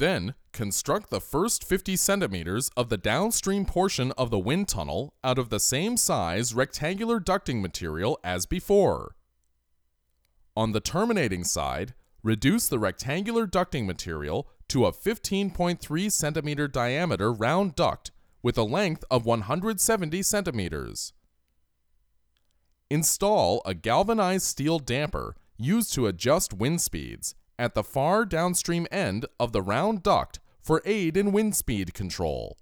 Then, construct the first 50 centimeters of the downstream portion of the wind tunnel out of the same size rectangular ducting material as before. On the terminating side, reduce the rectangular ducting material to a 15.3 centimeter diameter round duct with a length of 170 centimeters. Install a galvanized steel damper used to adjust wind speeds at the far downstream end of the round duct for aid in wind speed control.